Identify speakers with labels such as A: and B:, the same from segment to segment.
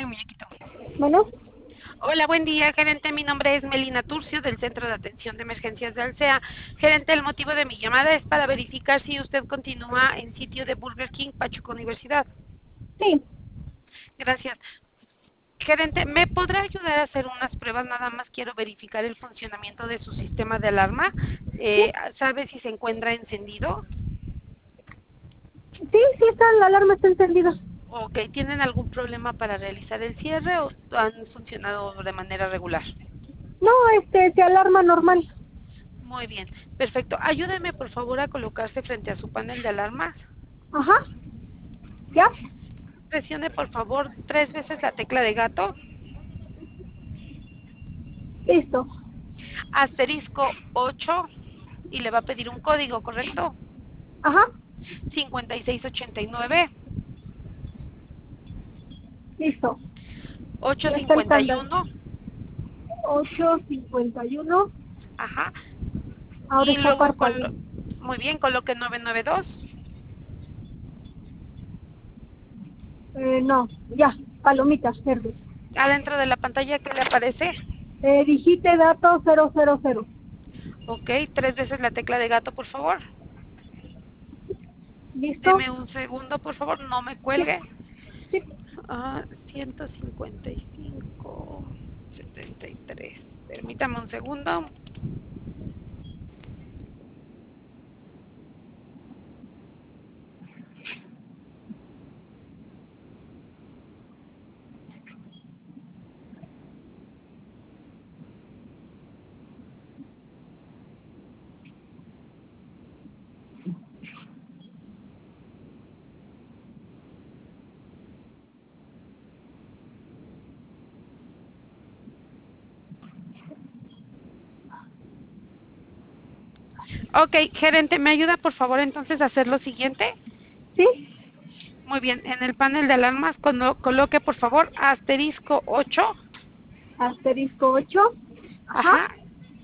A: muñequito.
B: Bueno,
A: Hola, buen día, gerente. Mi nombre es Melina Turcio, del Centro de Atención de Emergencias de Alsea. Gerente, el motivo de mi llamada es para verificar si usted continúa en sitio de Burger King Pachuca Universidad.
B: sí,
A: Gracias. Gerente, ¿me podrá ayudar a hacer unas pruebas? Nada más quiero verificar el funcionamiento de su sistema de alarma.
B: sí,
A: ¿Sabe si se encuentra encendido?
B: sí, la alarma está encendida.
A: Ok, ¿tienen algún problema para realizar el cierre o han funcionado de manera regular?
B: No, se alarma normal.
A: Muy bien, perfecto. Ayúdeme por favor a colocarse frente a su panel de alarmas.
B: Ajá, ¿ya?
A: Presione por favor 3 veces la tecla de gato,
B: Listo.
A: asterisco 8 y le va a pedir un código, ¿correcto?
B: Ajá,
A: 5689,
B: listo. Ya está el candado.
A: 851,
B: 8:51.
A: ajá,
B: Ahora
A: y
B: está
A: luego
B: parpadeando.
A: muy bien, coloque 992.
B: No, ya, palomitas verdes.
A: Adentro de la pantalla, ¿qué le aparece?
B: Digite dato 000.
A: Ok, 3 veces la tecla de gato, por favor.
B: ¿Listo?
A: Deme un segundo, por favor, no me
B: Sí,
A: cuelgue.
B: sí.
A: 155.73. Permítame un segundo. Ok, gerente, ¿me ayuda por favor entonces a hacer lo siguiente?
B: Sí,
A: Muy bien, en el panel de alarmas coloque por favor asterisco 8,
B: asterisco 8. Ajá,
A: ajá,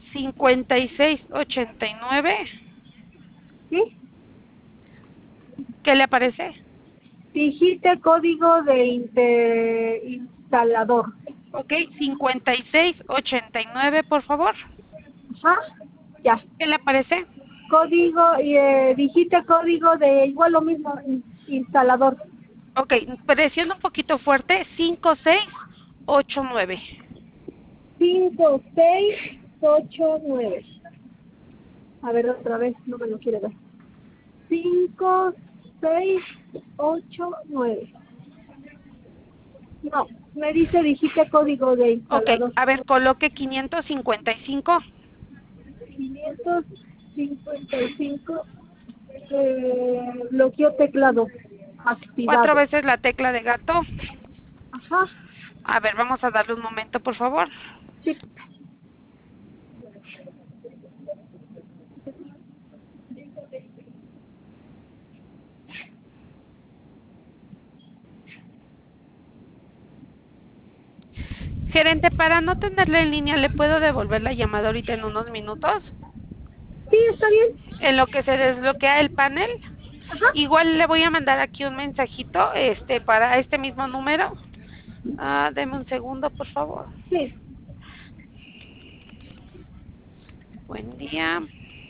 A: 5689,
B: sí.
A: ¿qué le aparece?
B: Digite código de instalador.
A: Ok, 5689 por favor,
B: Ajá, ya.
A: ¿qué le aparece?
B: Código, digite código de igual lo mismo, instalador.
A: Ok, presiona un poquito fuerte, 5689.
B: 5689. A ver, otra vez, no me lo quiere ver. 5689. No, me dice digite código de
A: Ok,
B: instalador.
A: a ver, coloque 555.
B: 555. Bloqueo teclado.
A: 4
B: Activado.
A: veces la tecla de gato.
B: Ajá.
A: A ver, vamos a darle un momento, por favor.
B: Sí.
A: Gerente, para no tenerla en línea, ¿le puedo devolver la llamada ahorita en unos minutos?
B: Sí, está bien.
A: En lo que se desbloquea el panel.
B: Ajá.
A: Igual le voy a mandar aquí un mensajito, para este mismo número. Deme un segundo, por favor.
B: Sí.
A: Buen día.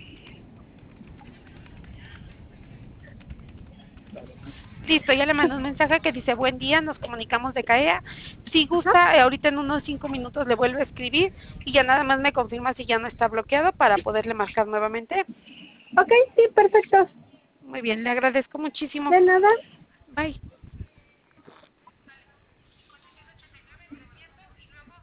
A: Listo, ya le mandé un mensaje que dice buen día, nos comunicamos de CAEA. Si
B: Ajá.
A: gusta, ahorita en unos 5 minutos le vuelvo a escribir y ya nada más me confirma si ya no está bloqueado para poderle marcar nuevamente.
B: Ok, sí, perfecto.
A: Muy bien, le agradezco muchísimo.
B: De nada.
A: Bye.